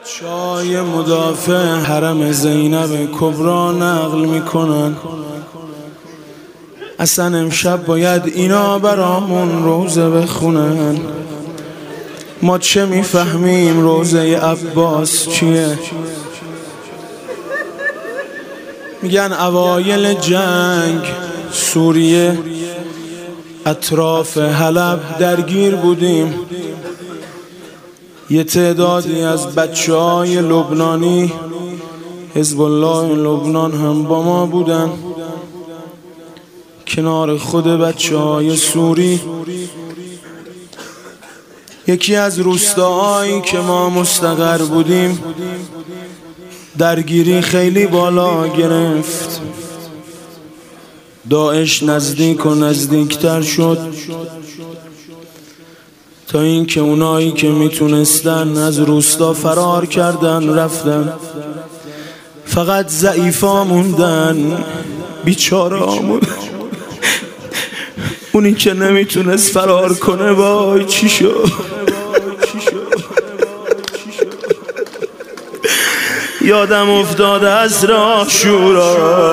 بچه‌های مدافع حرم زینب کبرا نقل میکنن اصلا امشب باید اینا برامون روزه بخونن. ما چه میفهمیم روزه عباس چیه؟ میگن اوایل جنگ سوریه اطراف حلب درگیر بودیم. یه تعدادی از بچه‌های لبنانی حزب الله لبنان هم با ما بودن، کنار خود بچه‌های سوری. یکی از روستاهایی که ما مستقر بودیم درگیری خیلی بالا گرفت. داعش نزدیک و نزدیکتر شد تا اینکه اونایی که میتونستن از روستا فرار کردن رفتن. فقط ضعیفا موندن، بیچاره‌ها موندن. اونی که نمیتونست فرار کنه وای چی شد. یادم افتاده از عاشورا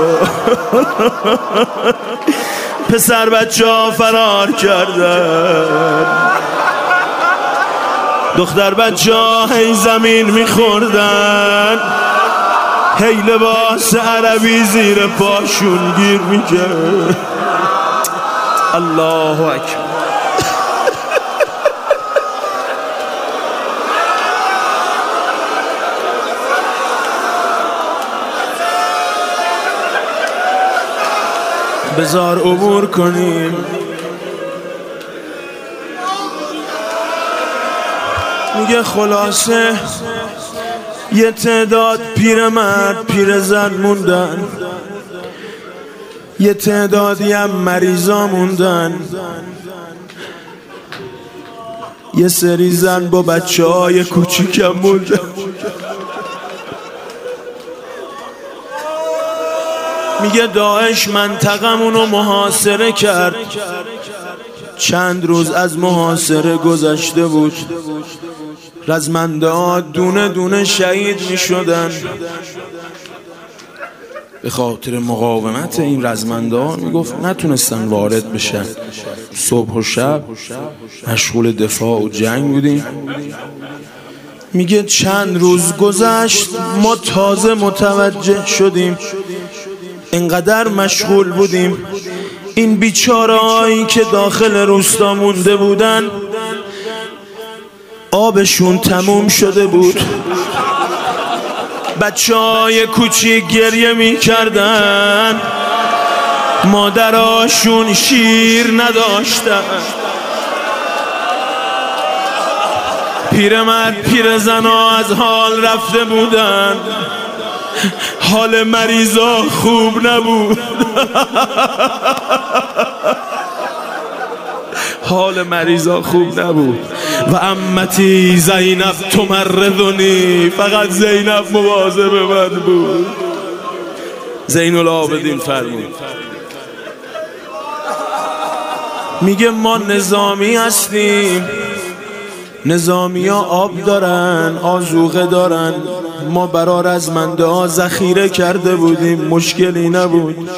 پسر بچه ها فرار کردن، دختر بچه ها هی زمین میخوردن، هی لباس عربی زیر پاشون گیر میکرد. الله اکبر. بذار عبور کنیم. میگه خلاصه یه تعداد پیرمرد پیرزن موندن، یه تعدادی هم مریضا موندن، یه سری زن با بچه‌های کوچیکم موندن. میگه داعش منطقمونو محاصره کرد. چند روز از محاصره گذشته بود. رزمنده ها دونه دونه شهید میشدن. به خاطر مقاومت این رزمنده ها میگفت نتونستن وارد بشن. صبح و شب مشغول دفاع و جنگ بودیم. میگه چند روز گذشت ما تازه متوجه شدیم، اینقدر مشغول بودیم. این بیچاره‌هایی که داخل روستا مونده بودن آبشون تموم شده بود. بچه‌های کوچیک گریه می‌کردن، مادراشون شیر نداشتن. پیرمرد پیرزنا از حال رفته بودن، حال مریضا خوب نبود. حال مریضا خوب نبود. و عمتی زینب تمرضنی، فقط زینب مواظب من بود. زین العابدین فرمود. میگه ما نظامی هستیم، نظامی ها آب دارن، آذوقه دارن، ما برا رزمنده ها ذخیره کرده بودیم، مشکلی نبود.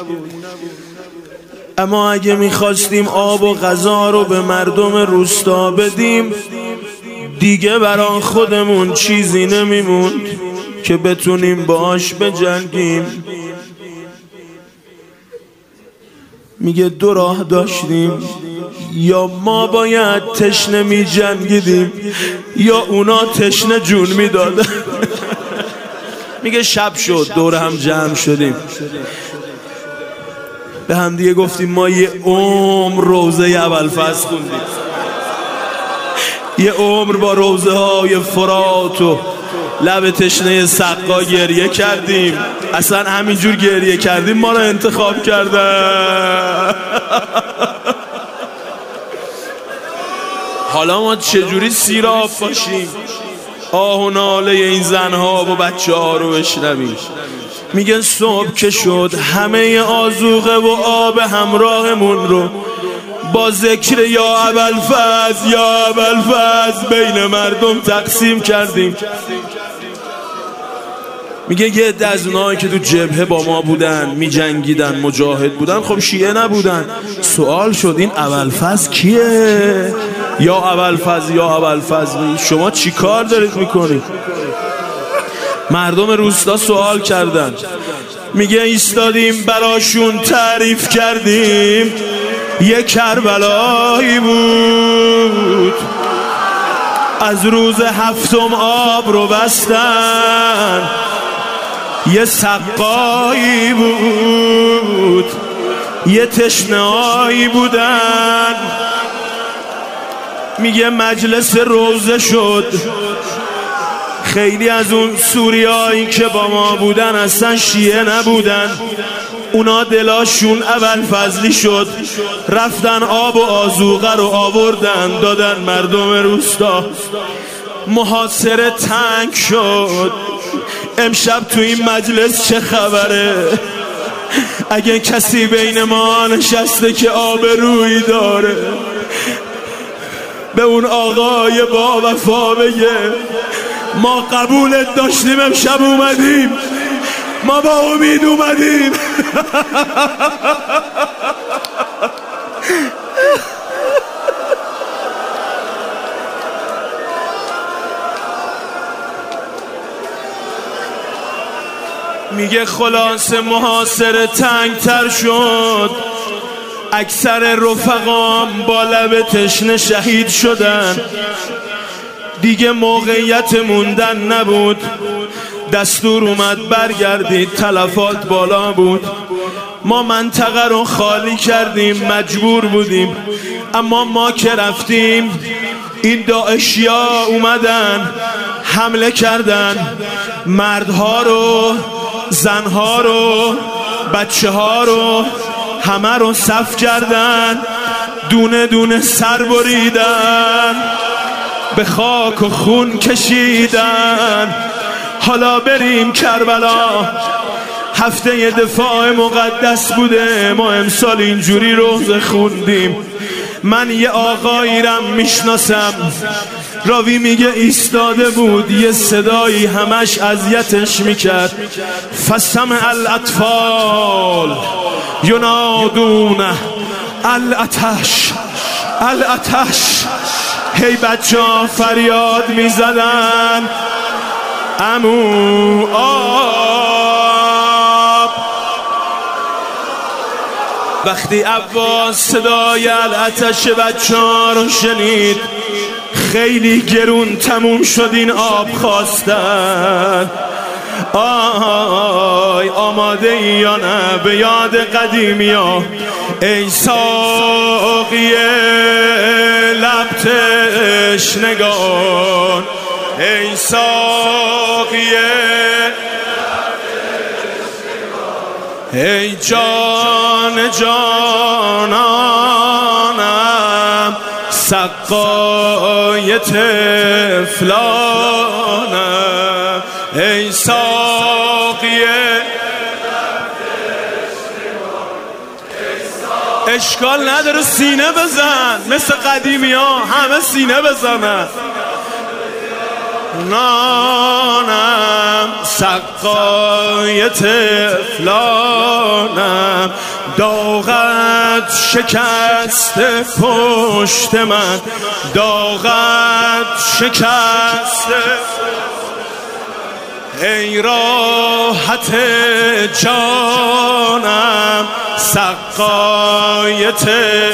اما اگه میخواستیم آب و غذا رو به مردم روستا بدیم دیگه برا خودمون چیزی نمیموند که بتونیم باش بجنگیم. میگه دو راه داشتیم، یا ما باید تشنه می جنگیدیم یا اونا تشنه جون می دادن. میگه شب شد، دور هم جمع شدیم، به هم دیگه گفتیم ما یه عمر روزه ابوالفضل خوندیم، یه عمر با روزه های فرات و لب تشنه سقا گریه کردیم، اصلا همینجور گریه کردیم ما رو انتخاب کردن. حالا ما چجوری سیراب باشیم، آه و ناله این زنها و بچه ها رو بشنویم. میگن صبح که شد همه آذوقه و آب همراهمون رو با ذکر یا ابوالفضل یا ابوالفضل بین مردم تقسیم کردیم. میگه یه عده از اونایی که تو جبهه با ما بودن، میجنگیدن، مجاهد بودن، خب شیعه نبودن. سوال شد این ابوالفضل کیه؟ یا ابوالفضل یا ابوالفضل شما چی کار دارید میکنید؟ مردم روستا سوال کردن. میگه ایستادیم براشون تعریف کردیم یه کربلایی بود، از روز هفتم آب رو بستن، یه سقایی بود، یه تشنه‌هایی بودن. میگه مجلس روزه شد، خیلی از اون سوریایی که با ما بودن اصلا شیعه نبودن، اونا دلاشون ابوالفضلی شد، رفتن آب و آذوقه رو آوردن دادن مردم روستا. محاصره تنگ شد. امشب تو این مجلس چه خبره؟ اگه کسی بین ما نشسته که آبرویی داره به اون آقای با وفا بگه ما قبولت داشتیم، امشب اومدیم، ما با امید اومدیم. میگه خلاصه محاصره تنگ تر شد، اکثر رفقام با لب تشنه شهید شدن، دیگه موقعیت موندن نبود، دستور اومد برگردید، تلفات بالا بود. ما منطقه رو خالی کردیم، مجبور بودیم، اما ما که رفتیم این داعشیا اومدن حمله کردن، مردها رو، زنها رو، بچه ها رو همه رو صف کردن، دونه دونه سر بریدن، به خاک و خون کشیدن. حالا بریم کربلا، هفته دفاع مقدس بوده، ما امسال اینجوری روزه خوندیم. من یه آقاییرم میشناسم، راوی میگه ایستاده بود، یه صدایی همش اذیتش میکرد، فسمع الاطفال ینادون الاتش الاتش. هی بچه ها فریاد میزدن عمو آب. وقتی عباس صدای الاتش بچه ها رو شنید خیلی گرون تموم شد این آب خواستن. آی آماده ای یا نه به یاد قدیمی ها؟ ای ساقی لب تشنگان، ای ساقی ای جان جانانم، سقای طفلانم، ای ساقی. اشکال نداره سینه بزن مثل قدیمی ها، همه سینه بزنن. نانم سقای طفلانم، داغت شکسته پشت من، داغت شکسته. ای راحت جانم سقای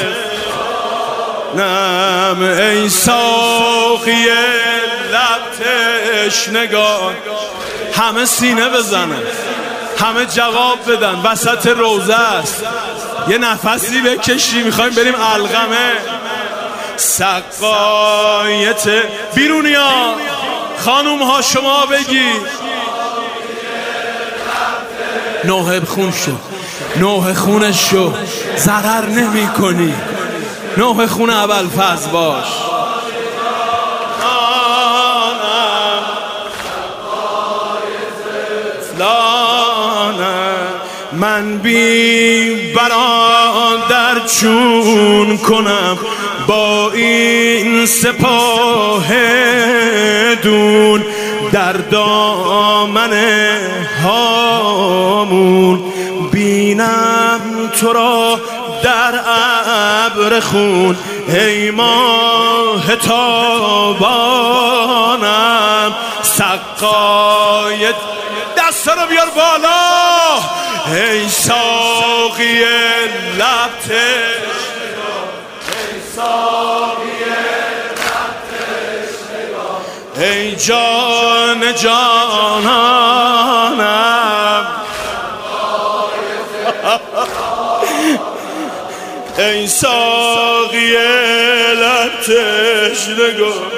طفلانم، ای ساقی لب تشنگان. همه سینه بزنن، همه جواب بدن، وسط روزه است، یه نفسی بکشی، میخوایم بریم علقمه. سقای بیرونیا خانوم ها شما بگی نوحه خون شو، نوحه خونش شو، ضرر نمی کنی، نوحه خون ابوالفضل باش. من بی برادر در چون کنم با این سپاه دون در دامن هامون بینم تو را در ابر خون ای ماه تابانم سقای دست رو بیار بالا ای ساقی لب تشنگان ای ساقی لب تشنگان ای جان جانانم ای ساقی لب تشنگان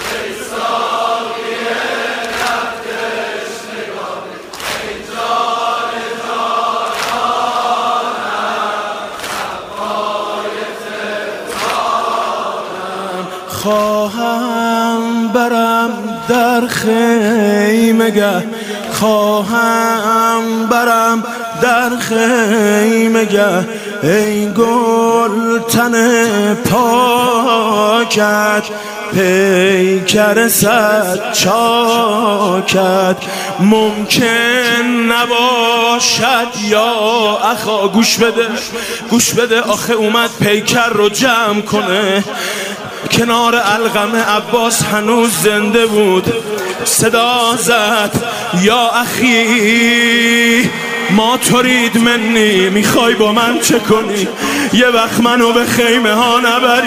خواهم برم در خیمگه خواهم برم در خیمگه ای گلتن پاکت پیکر صد چاکت ممکن نباشد یا اخا گوش بده آخه اومد پیکر رو جمع کنه کنار القمه عباس هنوز زنده بود صدا زد یا اخی ما ترید منی میخوای با من چه کنی یه وقت منو به خیمه ها نبری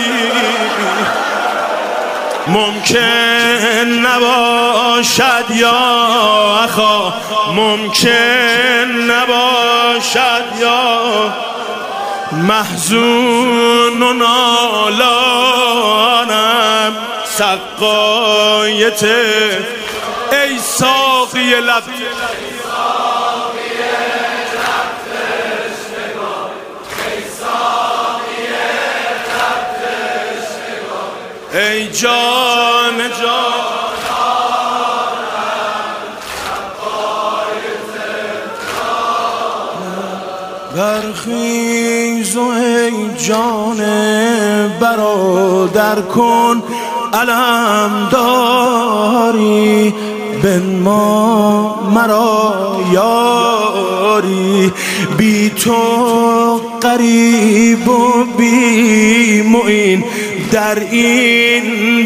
ممکن نباشد یا اخا ممکن نباشد یا محزون و نالانم سقایت ای ساقی لب ای جان برخیز و ای جان برادر کن علم داری بنما مرا یاری بی تو غریب و بی معین در این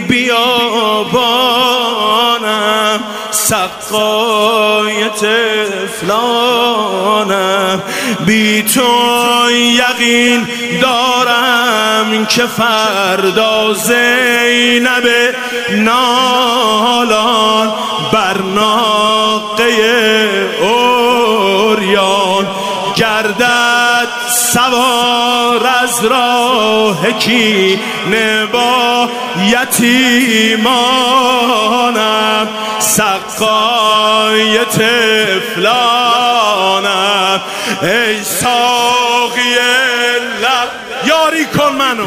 بیابانم سقای طفلانم بی تو یقین دارم که فردا زینب نالان بر ناقه اوریان گردد سوار از راه کینه با یتیمانم سقای طفلانم ای ساقی لب یاری کن منو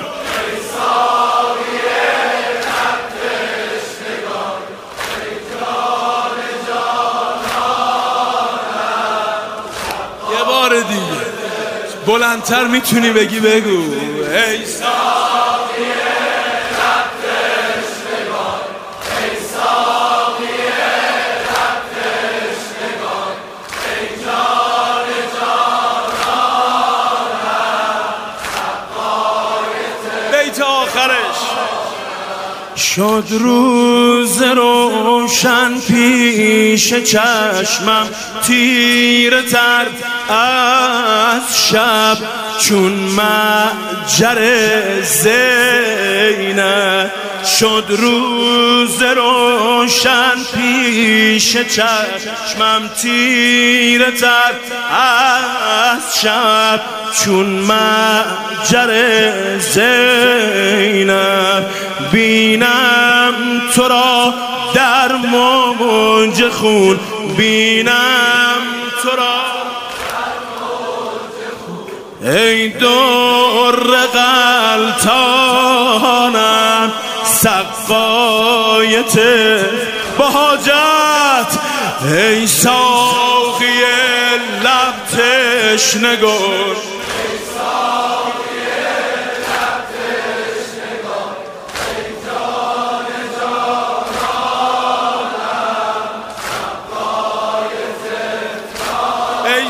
دیگه بلندتر میتونی بگی بگو ای ساقی لب تشنگان ای ساقی لب تشنگان ای جان جانانم بیت آخرش شد روز روشن پیش چشمم تیره تر از شب چون مهجر زینب شد روز روشن پیش چشمم تیره تر از شب چون مهجر زینب بینم تو را در موج خون بینم تو را ای در غلطانم سقایت با حاجت ای ساقی لب تشنگان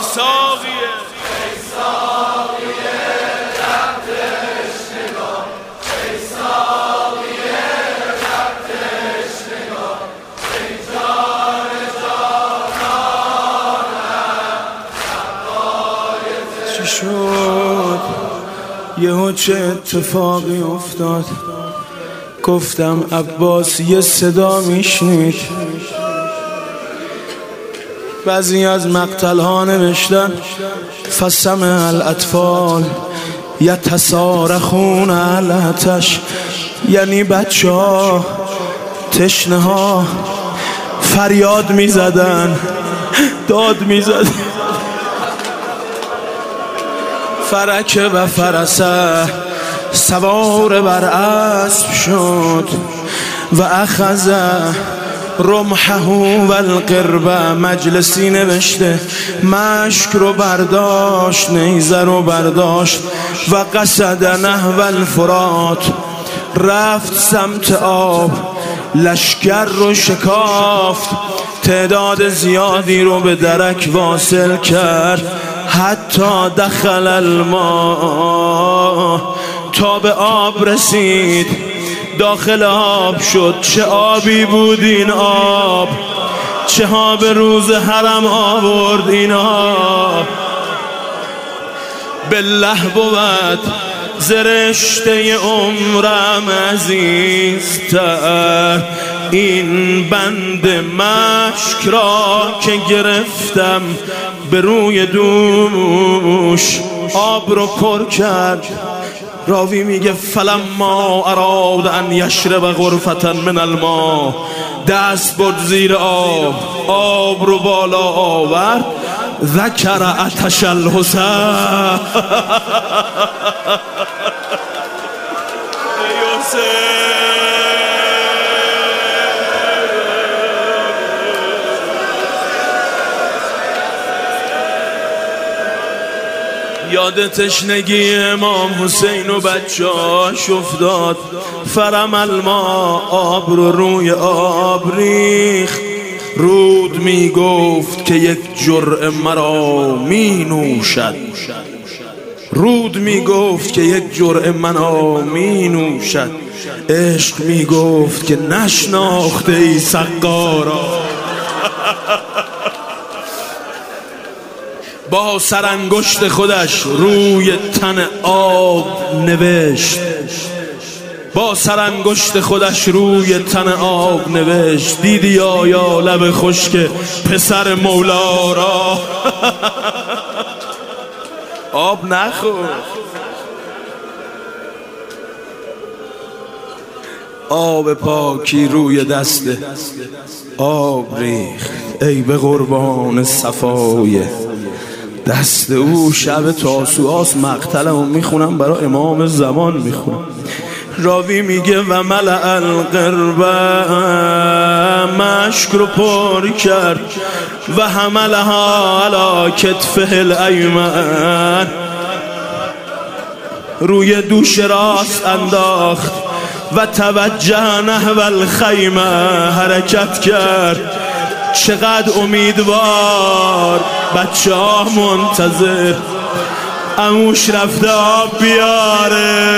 ساقیه چی شد یهو چه اتفاقی افتاد؟ گفتم عباس یه صدا میشنید. بعضی از مقتل ها نوشتن فسمع الاطفال یتصارخون علی العطش، یعنی بچه ها تشنه ها فریاد میزدن، داد میزدن. فرک و فرسه سوار بر اسب شد و اخذ رمحه و القربه، مجلسی نوشته مشک رو برداشت، نیزه رو برداشت و قصد نحو الفرات، رفت سمت آب، لشکر رو شکافت، تعداد زیادی رو به درک واصل کرد، حتی دخل الماء، تا به آب رسید، داخل آب شد. چه آبی بود این آب، چه ها به روز حرم آورد این آب. بالله بود زرشته عمرم عزیزتر، این بند مشک را که گرفتم به روی دوش، آب رو پر کرد. راوی میگه فلما اراد ان یشرب غرفة من الماء، دست برد زیر آب، آب رو بالا آورد، ذکر عطش الحسین. یاد تشنگی امام حسین و بچه‌هاش افتاد. فرم الماء، آب رو روی آب ریخت. رود میگفت که یک جرعه مرا می نوشد، رود میگفت که یک جرعه مرا می نوشد. عشق میگفت که نشناخته ای سقارا. با سرانگشت خودش روی تن آب نوشت، با سرانگشت خودش روی تن آب نوشت. دیدی آیا لب خشک پسر مولا را؟ آب نخور، آب پاکی روی دست آب ریخت. ای به قربان صفای دست او. شب تاسوعاست، مقتلمو میخونم برای امام زمان میخونم. راوی میگه و ملأ القربه، مشک رو پر کرد، و حملها علی کتفه الایمن، روی دوش راست انداخت، و توجه نحو الخیمه، حرکت کرد. چقدر امیدوار، بچه ها منتظر، عموش رفته آب بیاره.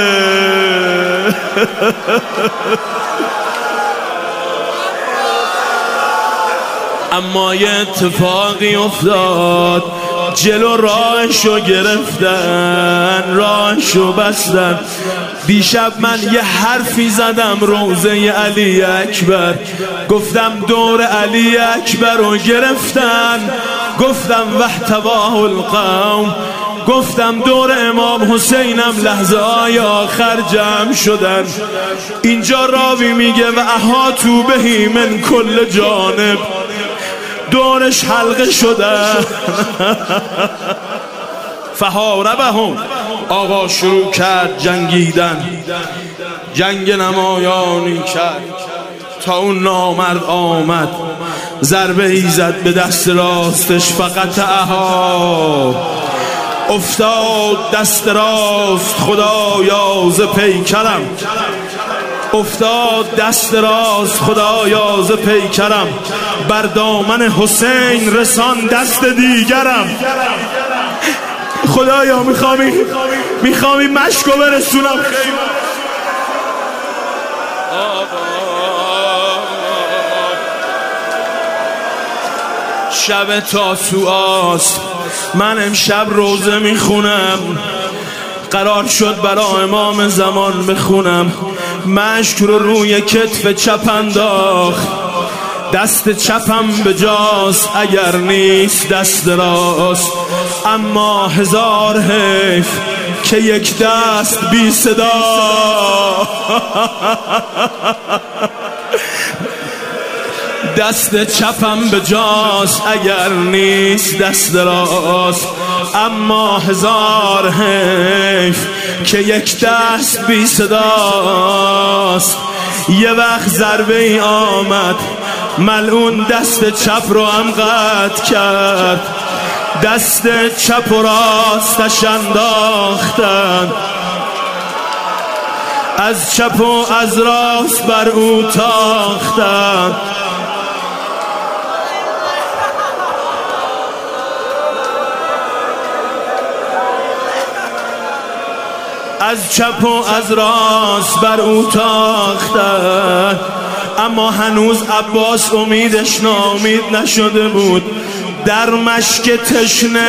اما یه اتفاقی افتاد، جلو راهشو گرفتن، راهشو بستن. دیشب من یه حرفی زدم روضه علی اکبر، گفتم دور علی اکبر رو گرفتن، گفتم واحتواه القوم، گفتم دور امام حسینم لحظه های آخر جمع شدن. اینجا راوی میگه و احاطوا بهی من کل جانب، دورش حلقه شده. فحاربهم، آقا شروع کرد جنگیدن، جنگ نمایانی کرد تا اون نامرد آمد، ضربه ای زد به دست راستش، فقط افتاد دست راست. خدایا ز پیکرم افتاد دست راست خدایا ز پیکرم، بر دامن حسین رسان دست دیگرم. خدایا میخوامی مشکو برسونم خیمه. شب تاسوعاست، من امشب روزه میخونم، قرار شد برای امام زمان بخونم. مشک رو روی کتف چپ انداخت، دست چپم به جاست اگر نیست دست راست. اما هزار حیف که یک دست بی صدا دست چپم به جاست اگر نیست دست راست. اما هزار حیف که یک دست بی صداست. یه وقت ضربه ای آمد ملعون دست چپ رو هم قطع کرد، دست چپ و راستش انداختن، از چپ و از راست بر او تاختن. از چپ و از راست بر او تاختن. اما هنوز عباس امیدش ناامید نشده بود. در مشک تشنه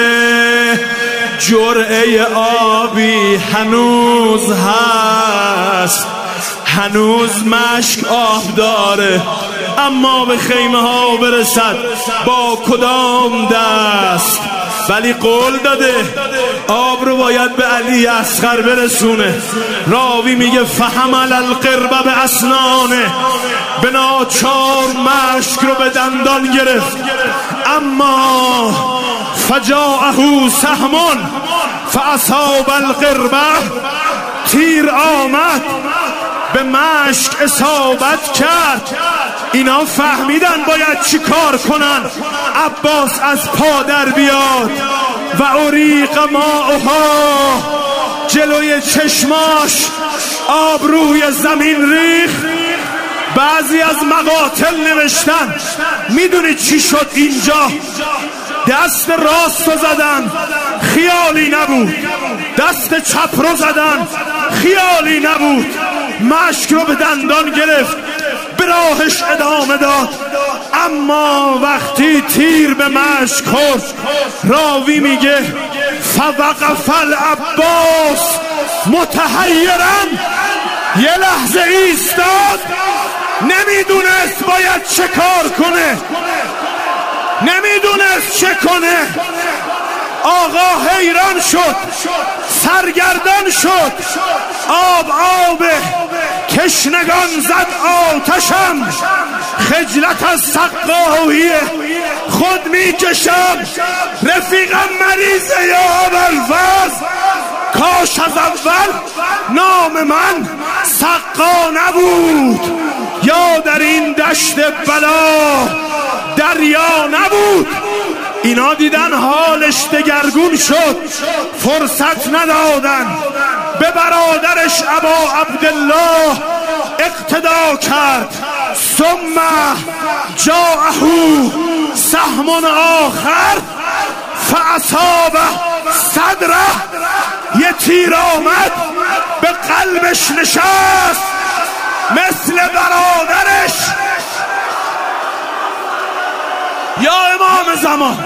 جرعه آبی هنوز هست، هنوز مشک آب داره. اما به خیمه ها برسد با کدام دست؟ ولی قول داده آب رو باید به علی اصغر برسونه. راوی میگه فحمل القرب به اسنانه، به ناچار مشک رو به دندان گرفت. اما فجاءه سهم فاصاب القربه، تیر آمد به مشک اصابت کرد. اینا فهمیدن باید چی کار کنن. عباس از پا در بیاد و اریق ماءها، جلوی چشماش آب روی زمین ریخ. بعضی از مقاتل نوشتن میدونید چی شد اینجا؟ دست راست رو زدن، خیالی نبود. دست چپ رو زدن، خیالی نبود. مشک رو به دندان گرفت، به راهش ادامه داد. اما وقتی تیر به مشک خورد، راوی میگه فوقف العباس متحیرا، یه لحظه ایستاد، نمیدونست باید چه کار کنه، نمیدونست چه کنه. آقا حیران شد، سرگردان شد. آب تشنگان زد آتشم، خجلت از سقاهی خود میکشم. رفیقم مریضه یا ابوالفضل، کاش از اول نام من سقا نبود، یا در این دشت بلا دریا نبود. اینا دیدن حالش دگرگون شد، فرصت ندادن. به برادرش ابا عبدالله اقتدا کرد. ثم جاءه سهم آخر فاصابه صدره، یه تیر آمد به قلبش نشست مثل برادرش. یا امام زمان،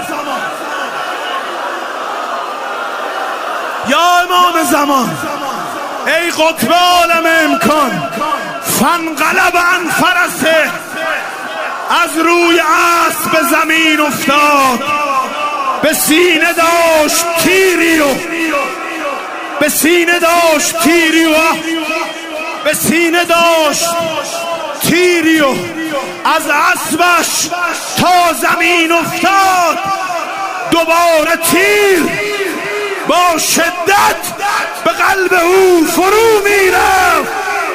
یا امام زمان، ای قطب عالم امکان. فانقلب عن فرسه، از روی اسب به زمین افتاد. به سینه داشت تیری و به سینه داشت تیری و به سینه داشت تیری و از اسبش تا زمین افتاد. دوباره تیر با شدت به قلب او فرو میرفت.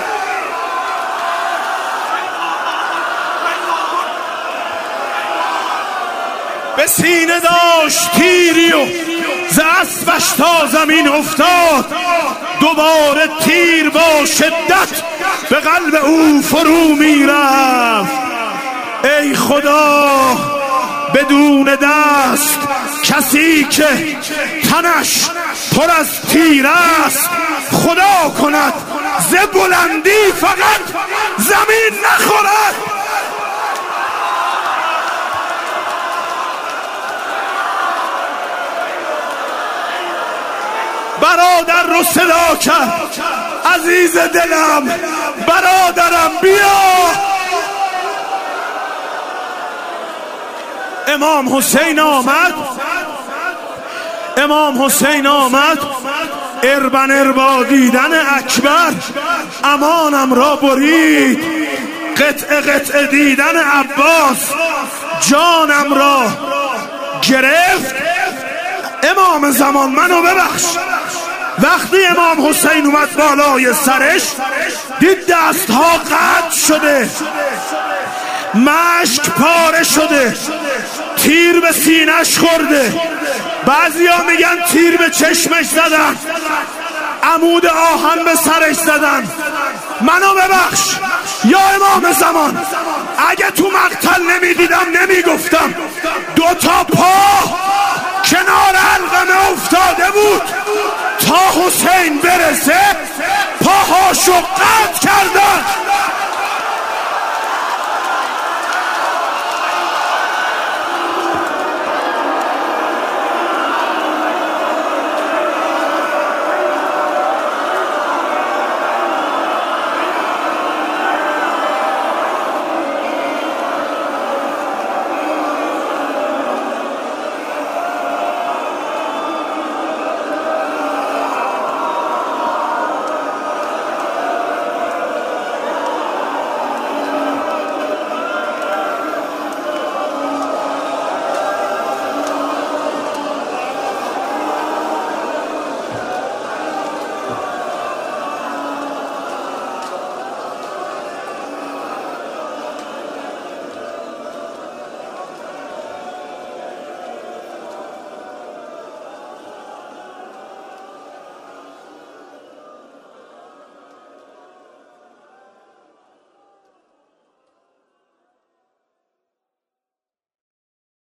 به سینه داشت تیری و ز اسبش تا زمین افتاد. دوباره تیر با شدت به قلب او فرو میرفت. ای خدا بدون دست کسی که تنش پر از تیر است، خدا کند ز بلندی فقط زمین نخورد. برادر رو صدا کرد، عزیز دلم برادرم بیا. امام حسین آمد، اربن اربا دیدن اکبر امانم را برید، قطعه قطعه دیدن عباس جانم را گرفت. امام زمان منو ببخش. وقتی امام حسین اومد بالای سرش دید دستها قطع شده، مشک پاره شده، تیر به سینه‌اش خورده، بعضیا میگن تیر به چشمش زدن، عمود آهن به سرش زدن. منو ببخش یا امام زمان، اگه تو مقتل نمیدیدی